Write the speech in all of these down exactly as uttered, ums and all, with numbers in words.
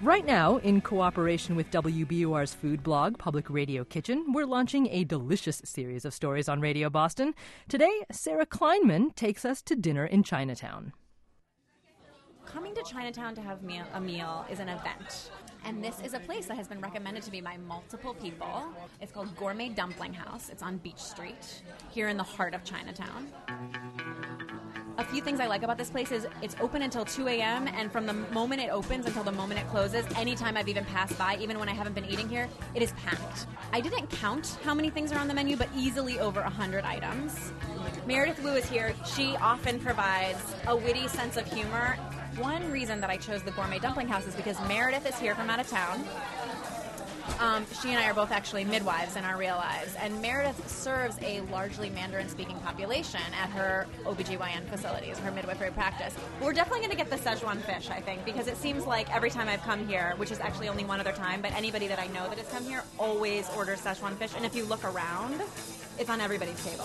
Right now, in cooperation with W B U R's food blog, Public Radio Kitchen, we're launching a delicious series of stories on Radio Boston. Today, Sarah Kleinman takes us to dinner in Chinatown. Coming to Chinatown to have meal, a meal is an event. And this is a place that has been recommended to me by multiple people. It's called Gourmet Dumpling House. It's on Beach Street, here in the heart of Chinatown. A few things I like about this place is it's open until two a.m. and from the moment it opens until the moment it closes, anytime I've even passed by, even when I haven't been eating here, it is packed. I didn't count how many things are on the menu, but easily over one hundred items. Meredith Wu is here. She often provides a witty sense of humor. One reason that I chose the Gourmet Dumpling House is because Meredith is here from out of town. Um, she and I are both actually midwives in our real lives, and Meredith serves a largely Mandarin-speaking population at her O B G Y N facilities, her midwifery practice. We're definitely going to get the Szechuan fish, I think, because it seems like every time I've come here, which is actually only one other time, but anybody that I know that has come here always orders Szechuan fish, and if you look around, it's on everybody's table.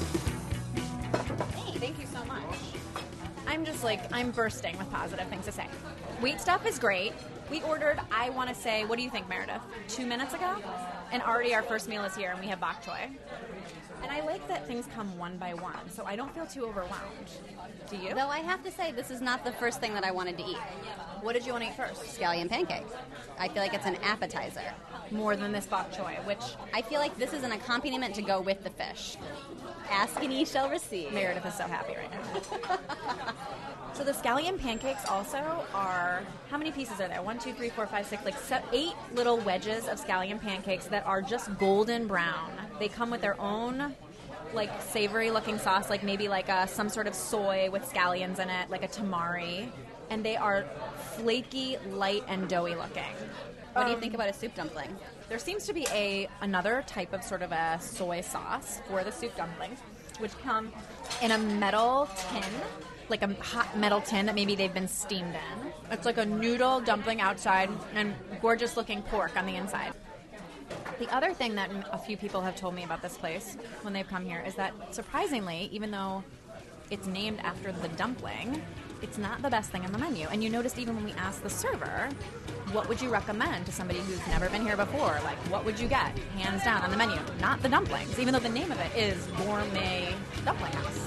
Hey, thank you so much. I'm just like, I'm bursting with positive things to say. Wheat stuff is great. We ordered, I want to say, what do you think, Meredith? Two minutes ago? And already our first meal is here, and we have bok choy. And I like that things come one by one, so I don't feel too overwhelmed. Do you? Though I have to say, this is not the first thing that I wanted to eat. What did you want to eat first? Scallion pancakes. I feel like it's an appetizer. More than this bok choy, which... I feel like this is an accompaniment to go with the fish. Ask and ye shall receive. Meredith is so happy right now. So the scallion pancakes also are, how many pieces are there? One, two, three, four, five, six, like se- eight little wedges of scallion pancakes that are just golden brown. They come with their own, like, savory-looking sauce, like maybe like a, some sort of soy with scallions in it, like a tamari. And they are flaky, light, and doughy-looking. What do you Um, think about a soup dumpling? There seems to be a another type of sort of a soy sauce for the soup dumplings, which come in a metal tin, like a hot metal tin that maybe they've been steamed in. It's like a noodle dumpling outside and gorgeous looking pork on the inside. The other thing that a few people have told me about this place when they've come here is that, surprisingly, even though it's named after the dumpling, it's not the best thing on the menu. And you noticed even when we asked the server, what would you recommend to somebody who's never been here before? Like, what would you get, hands down, on the menu? Not the dumplings, even though the name of it is Gourmet Dumpling House.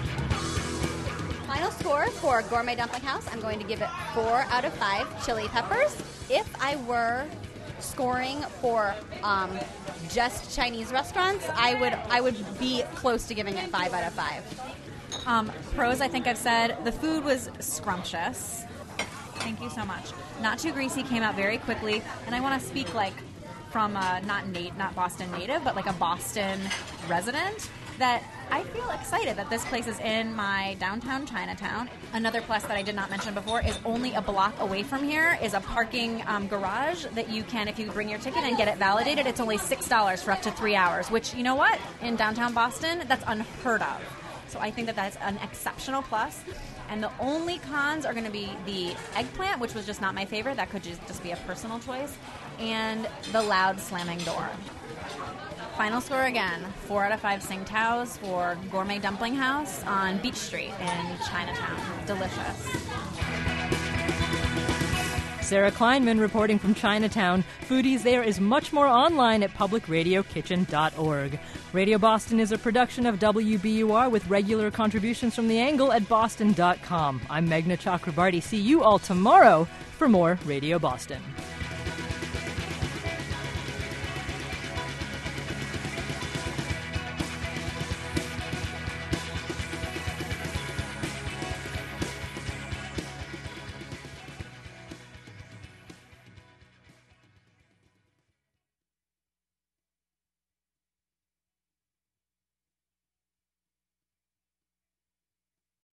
Final score for Gourmet Dumpling House, I'm going to give it four out of five chili peppers. If I were scoring for um, just Chinese restaurants, I would I would be close to giving it five out of five. Um, pros, I think I've said. The food was scrumptious. Thank you so much. Not too greasy, came out very quickly. And I want to speak like from a, not Nate, not Boston native, but like a Boston resident, that I feel excited that this place is in my downtown Chinatown. Another plus that I did not mention before is only a block away from here is a parking um, garage that you can, if you bring your ticket and get it validated, it's only six dollars for up to three hours, which, you know what? In downtown Boston, that's unheard of. So I think that that's an exceptional plus. And the only cons are going to be the eggplant, which was just not my favorite. That could just, just be a personal choice. And the loud slamming door. Final score again, four out of five Sing Taos for Gourmet Dumpling House on Beach Street in Chinatown. Delicious. Sarah Kleinman reporting from Chinatown. Foodies, there is much more online at public radio kitchen dot org. Radio Boston is a production of W B U R with regular contributions from The Angle at boston dot com. I'm Meghna Chakrabarty. See you all tomorrow for more Radio Boston.